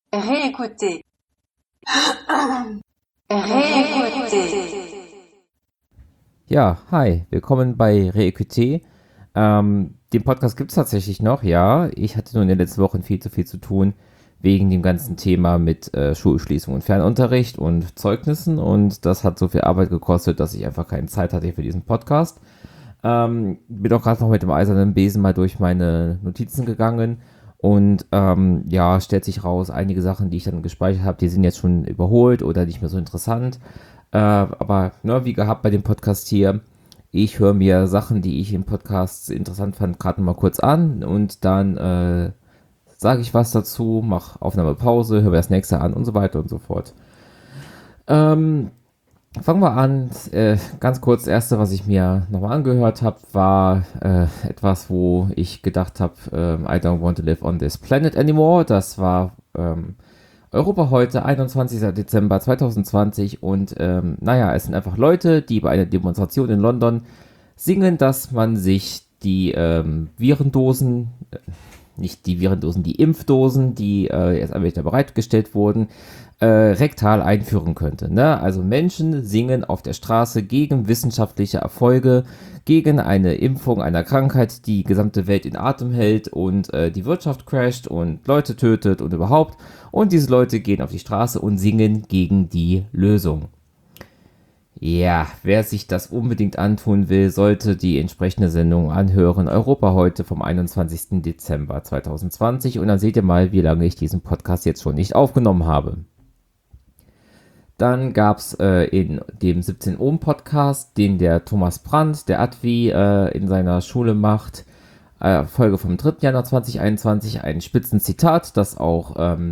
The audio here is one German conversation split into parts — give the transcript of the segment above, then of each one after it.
Réécoutez. Réécoutez. Ja, hi, willkommen bei Reequité. Den Podcast gibt es tatsächlich noch, ja. Ich hatte nur in den letzten Wochen viel zu viel zu tun, wegen dem ganzen Thema mit Schulschließung und Fernunterricht und Zeugnissen. Und das hat so viel Arbeit gekostet, dass ich einfach keine Zeit hatte für diesen Podcast. Bin auch gerade noch mit dem eisernen Besen mal durch meine Notizen gegangen. Und ja, stellt sich raus, einige Sachen, die ich dann gespeichert habe, die sind jetzt schon überholt oder nicht mehr so interessant. Aber ne, wie gehabt bei dem Podcast hier, ich höre mir Sachen, die ich im Podcast interessant fand, gerade mal kurz an und dann sage ich was dazu, mache Aufnahmepause, höre mir das nächste an und so weiter und so fort. Ähm, Fangen wir an. Ganz kurz, das erste, was ich mir nochmal angehört habe, war etwas, wo ich gedacht habe, I don't want to live on this planet anymore. Das war Europa heute, 21. Dezember 2020 und naja, es sind einfach Leute, die bei einer Demonstration in London singen, dass man sich die Virendosen, nicht die Virendosen, die Impfdosen, die jetzt einfach wieder bereitgestellt wurden, rektal einführen könnte. Ne? Also Menschen singen auf der Straße gegen wissenschaftliche Erfolge, gegen eine Impfung einer Krankheit, die gesamte Welt in Atem hält und die Wirtschaft crasht und Leute tötet und überhaupt. Und diese Leute gehen auf die Straße und singen gegen die Lösung. Ja, wer sich das unbedingt antun will, sollte die entsprechende Sendung anhören. Europa heute vom 21. Dezember 2020. Und dann seht ihr mal, wie lange ich diesen Podcast jetzt schon nicht aufgenommen habe. Dann gab es in dem 17 Ohm Podcast, den der Thomas Brandt, der Advi, in seiner Schule macht, Folge vom 3. Januar 2021, ein Spitzenzitat, das auch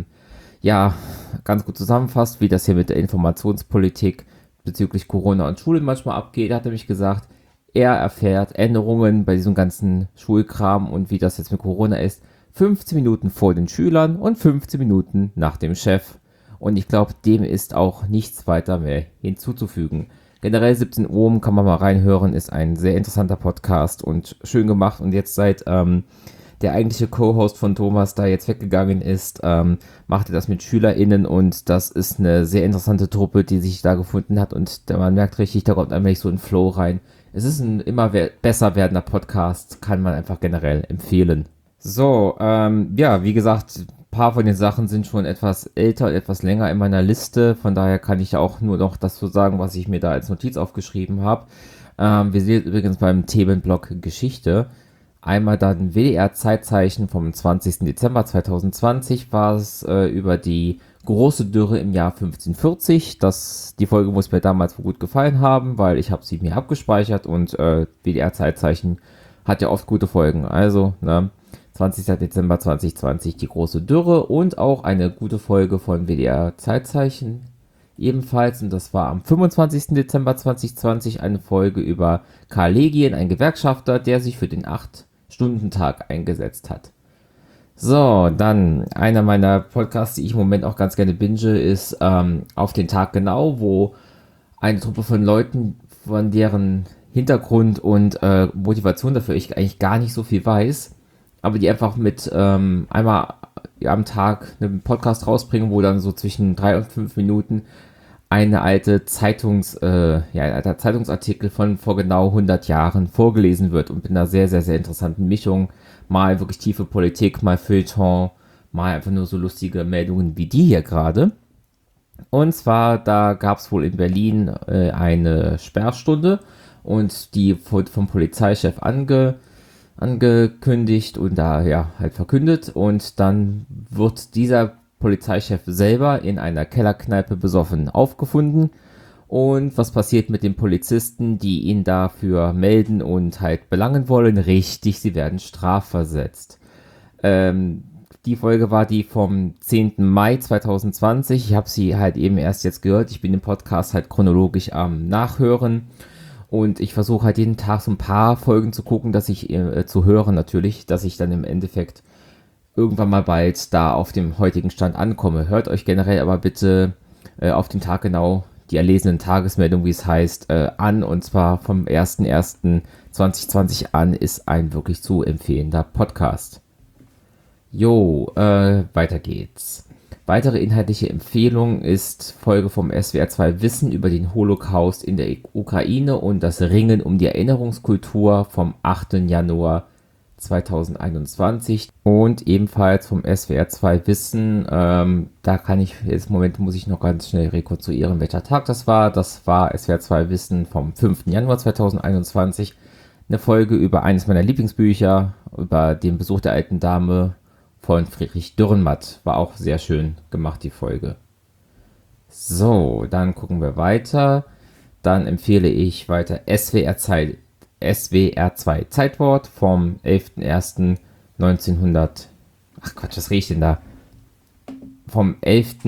ja ganz gut zusammenfasst, wie das hier mit der Informationspolitik bezüglich Corona und Schule manchmal abgeht. Er hat nämlich gesagt, er erfährt Änderungen bei diesem ganzen Schulkram und wie das jetzt mit Corona ist, 15 Minuten vor den Schülern und 15 Minuten nach dem Chef. Und ich glaube, dem ist auch nichts weiter mehr hinzuzufügen. Generell 17 Ohm kann man mal reinhören, ist ein sehr interessanter Podcast und schön gemacht. Und jetzt seit der eigentliche Co-Host von Thomas da jetzt weggegangen ist, macht er das mit SchülerInnen und das ist eine sehr interessante Truppe, die sich da gefunden hat und man merkt richtig, da kommt einfach so ein Flow rein. Es ist ein immer besser werdender Podcast, kann man einfach generell empfehlen. So, ja, wie gesagt, ein paar von den Sachen sind schon etwas älter und etwas länger in meiner Liste. Von daher kann ich auch nur noch das so sagen, was ich mir da als Notiz aufgeschrieben habe. Wir sind übrigens beim Themenblock Geschichte. Einmal dann WDR-Zeitzeichen vom 20. Dezember 2020 war es über die große Dürre im Jahr 1540. Die Folge muss mir damals wohl gut gefallen haben, weil ich habe sie mir abgespeichert und WDR-Zeitzeichen hat ja oft gute Folgen. Also, ne, 20. Dezember 2020 die große Dürre und auch eine gute Folge von WDR Zeitzeichen ebenfalls. Und das war am 25. Dezember 2020 eine Folge über Karl Legien, ein Gewerkschafter, der sich für den 8-Stunden-Tag eingesetzt hat. So, dann einer meiner Podcasts, die ich im Moment auch ganz gerne binge, ist Auf den Tag genau, wo eine Truppe von Leuten, von deren Hintergrund und Motivation dafür ich eigentlich gar nicht so viel weiß, aber die einfach mit einmal am Tag einen Podcast rausbringen, wo dann so zwischen 3 und 5 Minuten eine alte ein alter Zeitungsartikel von vor genau 100 Jahren vorgelesen wird und mit einer sehr, sehr, sehr interessanten Mischung. Mal wirklich tiefe Politik, mal Feuilleton, mal einfach nur so lustige Meldungen wie die hier gerade. Und zwar, da gab es wohl in Berlin eine Sperrstunde und die wurde vom Polizeichef angekündigt und da ja halt verkündet und dann wird dieser Polizeichef selber in einer Kellerkneipe besoffen aufgefunden und was passiert mit den Polizisten, die ihn dafür melden und halt belangen wollen? Richtig, sie werden strafversetzt. Die Folge war die vom 10. Mai 2020. Ich habe sie halt eben erst jetzt gehört. Ich bin im Podcast halt chronologisch am Nachhören. Und ich versuche halt jeden Tag so ein paar Folgen zu gucken, zu hören natürlich, dass ich dann im Endeffekt irgendwann mal bald da auf dem heutigen Stand ankomme. Hört euch generell aber bitte auf den Tag genau die erlesenen Tagesmeldungen, wie es heißt, an. Und zwar vom 01.01.2020 an ist ein wirklich zu empfehlender Podcast. Jo, weiter geht's. Weitere inhaltliche Empfehlung ist Folge vom SWR 2 Wissen über den Holocaust in der Ukraine und das Ringen um die Erinnerungskultur vom 8. Januar 2021 und ebenfalls vom SWR 2 Wissen, da kann ich, jetzt Moment muss ich noch ganz schnell rekonstruieren, welcher Tag das war. Das war SWR 2 Wissen vom 5. Januar 2021, eine Folge über eines meiner Lieblingsbücher, über den Besuch der alten Dame von Friedrich Dürrenmatt. War auch sehr schön gemacht, die Folge. So, dann gucken wir weiter. Dann empfehle ich weiter SWR 2 Zeitwort vom 11.01.1900. Ach Quatsch, was rede ich denn da? Vom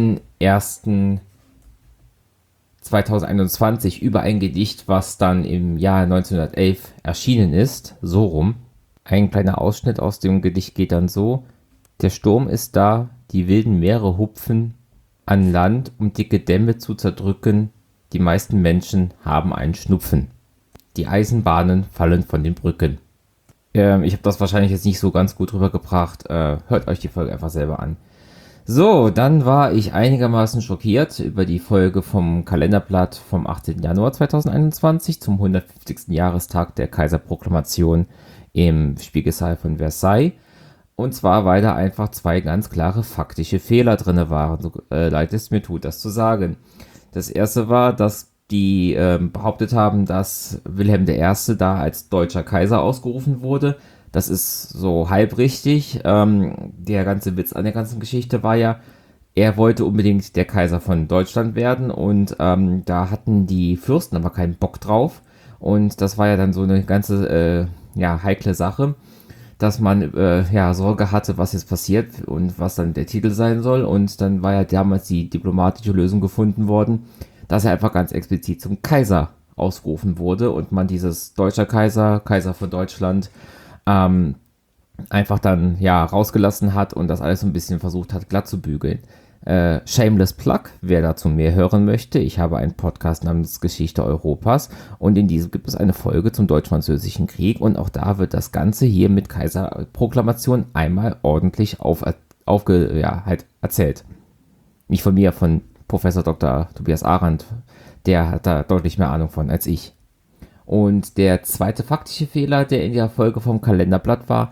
11.01.2021 über ein Gedicht, was dann im Jahr 1911 erschienen ist. So rum. Ein kleiner Ausschnitt aus dem Gedicht geht dann so: Der Sturm ist da, die wilden Meere hupfen an Land, um dicke Dämme zu zerdrücken. Die meisten Menschen haben einen Schnupfen. Die Eisenbahnen fallen von den Brücken. Ich habe das wahrscheinlich jetzt nicht so ganz gut rübergebracht. Hört euch die Folge einfach selber an. So, dann war ich einigermaßen schockiert über die Folge vom Kalenderblatt vom 18. Januar 2021 zum 150. Jahrestag der Kaiserproklamation im Spiegelsaal von Versailles. Und zwar, weil da einfach zwei ganz klare faktische Fehler drin waren, so leid es mir tut, das zu sagen. Das erste war, dass die behauptet haben, dass Wilhelm I. da als deutscher Kaiser ausgerufen wurde. Das ist so halb richtig. Der ganze Witz an der ganzen Geschichte war ja, er wollte unbedingt der Kaiser von Deutschland werden und da hatten die Fürsten aber keinen Bock drauf. Und das war ja dann so eine ganze heikle Sache, dass man Sorge hatte, was jetzt passiert und was dann der Titel sein soll. Und dann war ja damals die diplomatische Lösung gefunden worden, dass er einfach ganz explizit zum Kaiser ausgerufen wurde und man dieses deutscher Kaiser, Kaiser von Deutschland, einfach dann rausgelassen hat und das alles so ein bisschen versucht hat glatt zu bügeln. Shameless Plug, wer dazu mehr hören möchte, ich habe einen Podcast namens Geschichte Europas und in diesem gibt es eine Folge zum Deutsch-Französischen Krieg und auch da wird das Ganze hier mit Kaiserproklamation einmal ordentlich erzählt. Nicht von mir, von Professor Dr. Tobias Arendt, der hat da deutlich mehr Ahnung von als ich. Und der zweite faktische Fehler, der in der Folge vom Kalenderblatt war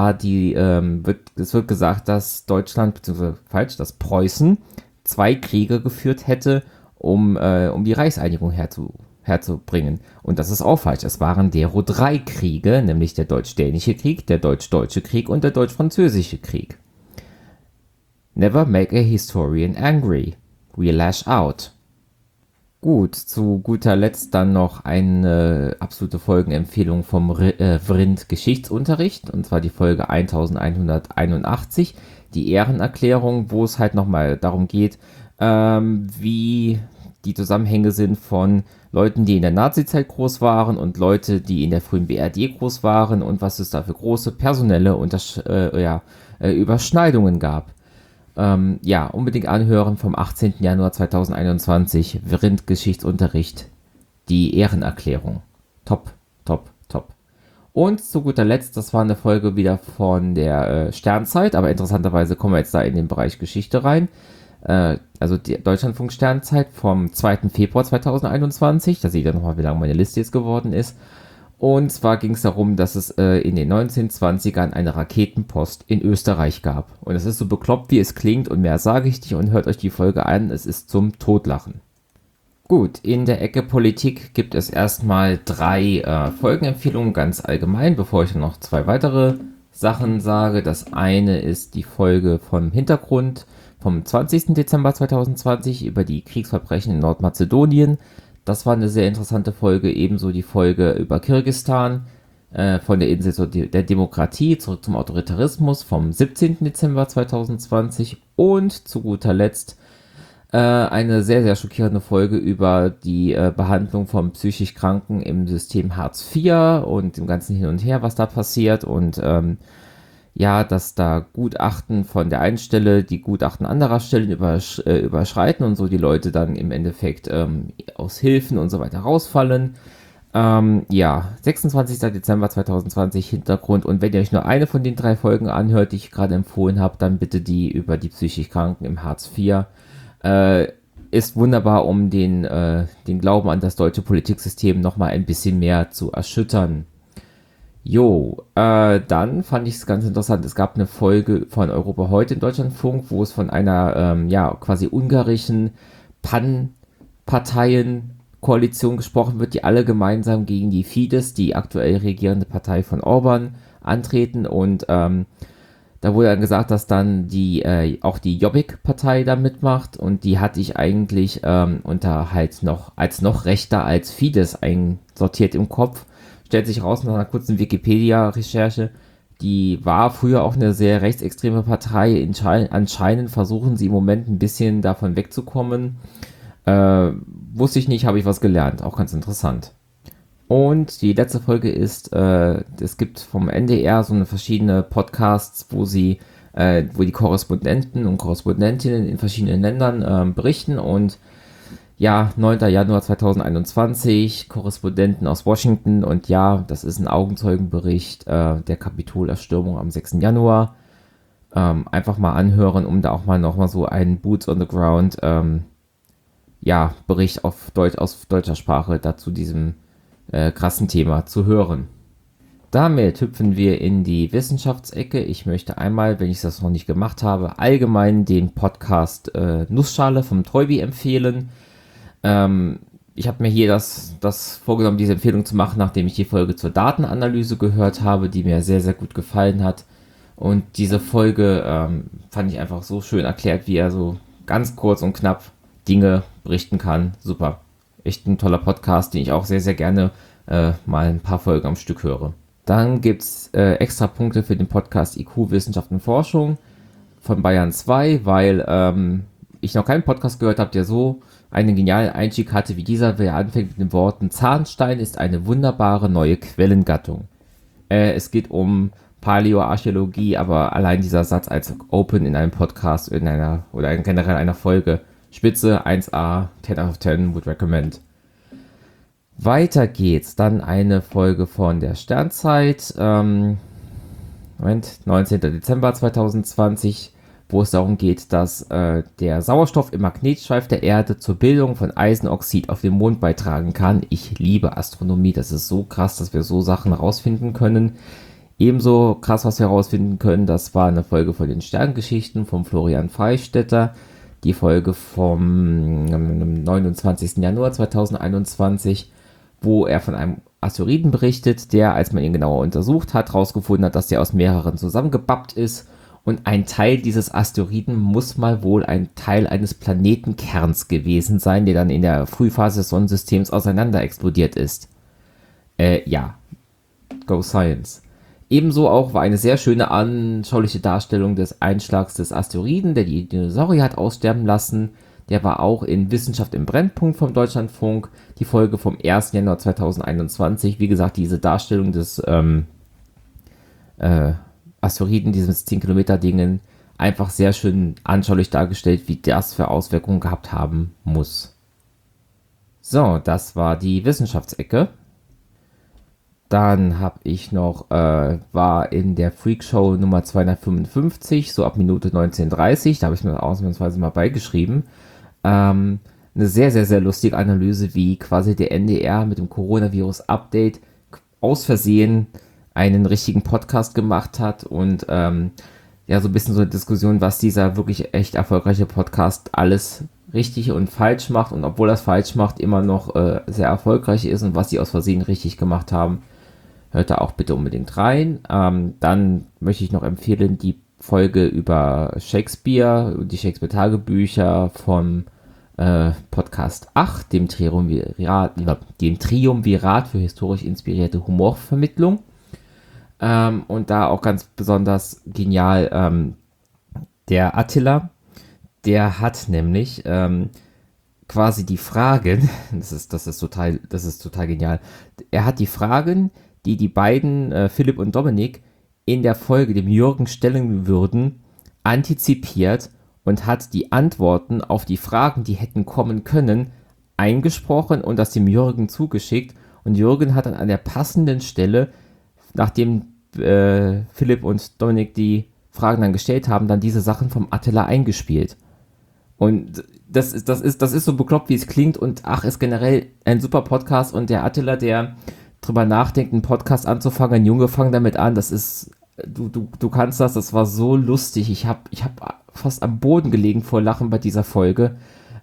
es wird gesagt, dass Deutschland, dass Preußen 2 Kriege geführt hätte, um die Reichseinigung herzubringen. Und das ist auch falsch. Es waren dero 3 Kriege, nämlich der Deutsch-Dänische Krieg, der Deutsch-Deutsche Krieg und der Deutsch-Französische Krieg. Never make a historian angry. We lash out. Gut, zu guter Letzt dann noch eine absolute Folgenempfehlung vom Vrind Geschichtsunterricht, und zwar die Folge 1181, die Ehrenerklärung, wo es halt nochmal darum geht, wie die Zusammenhänge sind von Leuten, die in der Nazizeit groß waren und Leute, die in der frühen BRD groß waren und was es da für große personelle Überschneidungen gab. Unbedingt anhören vom 18. Januar 2021, Vrind Geschichtsunterricht, die Ehrenerklärung. Top, top, top. Und zu guter Letzt, das war eine Folge wieder von der Sternzeit, aber interessanterweise kommen wir jetzt da in den Bereich Geschichte rein. Also die Deutschlandfunk Sternzeit vom 2. Februar 2021, da seht ihr nochmal, wie lang meine Liste jetzt geworden ist. Und zwar ging es darum, dass es in den 1920ern eine Raketenpost in Österreich gab. Und es ist so bekloppt, wie es klingt, und mehr sage ich nicht, und hört euch die Folge an, es ist zum Totlachen. Gut, in der Ecke Politik gibt es erstmal 3 Folgenempfehlungen ganz allgemein, bevor ich noch 2 weitere Sachen sage. Das eine ist die Folge vom Hintergrund vom 20. Dezember 2020 über die Kriegsverbrechen in Nordmazedonien. Das war eine sehr interessante Folge, ebenso die Folge über Kirgisistan, von der Insel der Demokratie zurück zum Autoritarismus vom 17. Dezember 2020 und zu guter Letzt eine sehr, sehr schockierende Folge über die Behandlung von psychisch Kranken im System Hartz IV und dem ganzen Hin und Her, was da passiert und dass da Gutachten von der einen Stelle die Gutachten anderer Stellen überschreiten und so die Leute dann im Endeffekt aus Hilfen und so weiter rausfallen. Ja, 26. Dezember 2020 Hintergrund. Und wenn ihr euch nur eine von den 3 Folgen anhört, die ich gerade empfohlen habe, dann bitte die über die psychisch Kranken im Hartz IV. Ist wunderbar, um den Glauben an das deutsche Politiksystem nochmal ein bisschen mehr zu erschüttern. Dann fand ich es ganz interessant. Es gab eine Folge von Europa heute im Deutschlandfunk, wo es von einer, quasi ungarischen Pan-Parteien-Koalition gesprochen wird, die alle gemeinsam gegen die Fidesz, die aktuell regierende Partei von Orban, antreten. Und da wurde dann gesagt, dass dann auch die Jobbik-Partei da mitmacht. Und die hatte ich eigentlich unter halt noch rechter als Fidesz einsortiert im Kopf. Stellt sich raus nach einer kurzen Wikipedia-Recherche, die war früher auch eine sehr rechtsextreme Partei. Anscheinend versuchen sie im Moment ein bisschen davon wegzukommen. Wusste ich nicht, habe ich was gelernt. Auch ganz interessant. Und die letzte Folge ist, es gibt vom NDR so eine verschiedene Podcasts, wo die Korrespondenten und Korrespondentinnen in verschiedenen Ländern berichten. Und ja, 9. Januar 2021, Korrespondenten aus Washington. Und ja, das ist ein Augenzeugenbericht der Kapitolerstürmung am 6. Januar. Einfach mal anhören, um da auch mal nochmal so einen Boots on the Ground Bericht auf deutscher Sprache dazu diesem krassen Thema zu hören. Damit hüpfen wir in die Wissenschaftsecke. Ich möchte einmal, wenn ich das noch nicht gemacht habe, allgemein den Podcast Nussschale vom Treubi empfehlen. Ich habe mir hier das vorgenommen, diese Empfehlung zu machen, nachdem ich die Folge zur Datenanalyse gehört habe, die mir sehr, sehr gut gefallen hat. Und diese Folge fand ich einfach so schön erklärt, wie er so ganz kurz und knapp Dinge berichten kann. Super. Echt ein toller Podcast, den ich auch sehr, sehr gerne mal ein paar Folgen am Stück höre. Dann gibt es extra Punkte für den Podcast IQ, Wissenschaft und Forschung von Bayern 2, weil ich noch keinen Podcast gehört habe, der so einen genialen Einstieg hatte wie dieser, der anfängt mit den Worten: Zahnstein ist eine wunderbare neue Quellengattung. Es geht um Paläoarchäologie, aber allein dieser Satz als Open in einem Podcast oder generell einer Folge, Spitze, 1A, 10 out of 10, would recommend. Weiter geht's, dann eine Folge von der Sternzeit, 19. Dezember 2020, wo es darum geht, dass der Sauerstoff im Magnetschweif der Erde zur Bildung von Eisenoxid auf dem Mond beitragen kann. Ich liebe Astronomie, das ist so krass, dass wir so Sachen rausfinden können. Ebenso krass, was wir rausfinden können, das war eine Folge von den Sterngeschichten von Florian Freistetter, die Folge vom 29. Januar 2021, wo er von einem Asteroiden berichtet, der, als man ihn genauer untersucht hat, herausgefunden hat, dass der aus mehreren zusammengebappt ist. Und ein Teil dieses Asteroiden muss mal wohl ein Teil eines Planetenkerns gewesen sein, der dann in der Frühphase des Sonnensystems auseinander explodiert ist. Go Science. Ebenso auch war eine sehr schöne anschauliche Darstellung des Einschlags des Asteroiden, der die Dinosaurier hat aussterben lassen. Der war auch in Wissenschaft im Brennpunkt vom Deutschlandfunk, die Folge vom 1. Januar 2021. Wie gesagt, diese Darstellung des Asteroiden, dieses 10-Kilometer-Dingen, einfach sehr schön anschaulich dargestellt, wie das für Auswirkungen gehabt haben muss. So, das war die Wissenschaftsecke. Dann habe ich noch, war in der Freakshow Nummer 255, so ab Minute 19:30, da habe ich mir ausnahmsweise mal beigeschrieben, eine sehr, sehr, sehr lustige Analyse, wie quasi der NDR mit dem Coronavirus-Update aus Versehen einen richtigen Podcast gemacht hat und so ein bisschen so eine Diskussion, was dieser wirklich echt erfolgreiche Podcast alles richtig und falsch macht und obwohl das falsch macht, immer noch sehr erfolgreich ist und was sie aus Versehen richtig gemacht haben. Hört da auch bitte unbedingt rein. Dann möchte ich noch empfehlen die Folge über Shakespeare, die Shakespeare-Tagebücher vom Podcast 8, dem Triumvirat für historisch inspirierte Humorvermittlung. Und da auch ganz besonders genial der Attila, der hat nämlich quasi die Fragen, das ist total genial, er hat die Fragen, die beiden, Philipp und Dominik, in der Folge dem Jürgen stellen würden, antizipiert und hat die Antworten auf die Fragen, die hätten kommen können, eingesprochen und das dem Jürgen zugeschickt. Und Jürgen hat dann an der passenden Stelle, nachdem Philipp und Dominik die Fragen dann gestellt haben, dann diese Sachen vom Attila eingespielt. Und das ist so bekloppt, wie es klingt, und ist generell ein super Podcast. Und der Attila, der drüber nachdenkt, einen Podcast anzufangen, ein Junge, fang damit an, das ist, du kannst das war so lustig. Ich hab fast am Boden gelegen vor Lachen bei dieser Folge.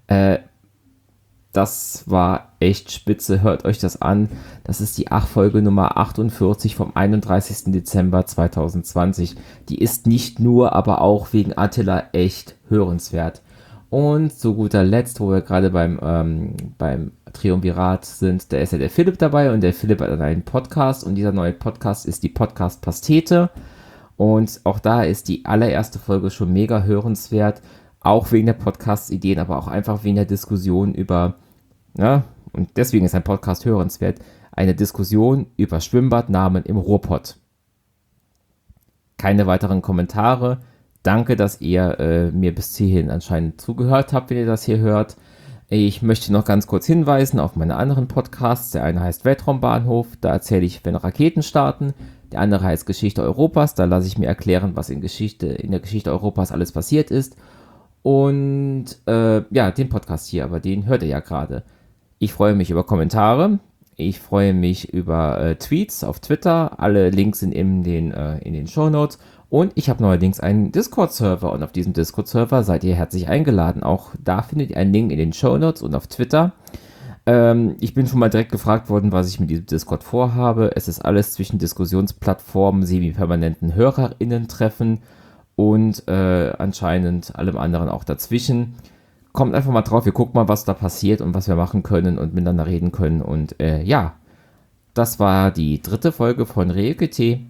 Das war echt spitze, hört euch das an. Das ist die Folge Nummer 48 vom 31. Dezember 2020. Die ist nicht nur, aber auch wegen Attila echt hörenswert. Und zu guter Letzt, wo wir gerade beim Triumvirat sind, da ist ja der Philipp dabei, und der Philipp hat einen Podcast, und dieser neue Podcast ist die Podcast Pastete, und auch da ist die allererste Folge schon mega hörenswert, auch wegen der Podcast-Ideen, aber auch einfach wegen der Diskussion über, und deswegen ist ein Podcast hörenswert, eine Diskussion über Schwimmbadnamen im Ruhrpott. Keine weiteren Kommentare. Danke, dass ihr mir bis hierhin anscheinend zugehört habt, wenn ihr das hier hört. Ich möchte noch ganz kurz hinweisen auf meine anderen Podcasts. Der eine heißt Weltraumbahnhof, da erzähle ich, wenn Raketen starten. Der andere heißt Geschichte Europas, da lasse ich mir erklären, was in der Geschichte Europas alles passiert ist. Und den Podcast hier, aber den hört ihr ja gerade. Ich freue mich über Kommentare. Ich freue mich über Tweets auf Twitter. Alle Links sind in den Shownotes. Und ich habe neuerdings einen Discord-Server, und auf diesem Discord-Server seid ihr herzlich eingeladen. Auch da findet ihr einen Link in den Shownotes und auf Twitter. Ich bin schon mal direkt gefragt worden, was ich mit diesem Discord vorhabe. Es ist alles zwischen Diskussionsplattformen, semi-permanenten HörerInnen-Treffen und anscheinend allem anderen auch dazwischen. Kommt einfach mal drauf, wir gucken mal, was da passiert und was wir machen können und miteinander reden können. Und das war die 3. Folge von Reekete.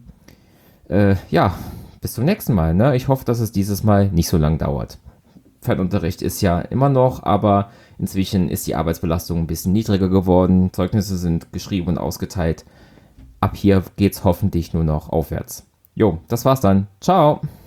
Bis zum nächsten Mal. Ne? Ich hoffe, dass es dieses Mal nicht so lang dauert. Fernunterricht ist ja immer noch, aber inzwischen ist die Arbeitsbelastung ein bisschen niedriger geworden. Zeugnisse sind geschrieben und ausgeteilt. Ab hier geht's hoffentlich nur noch aufwärts. Jo, das war's dann. Ciao.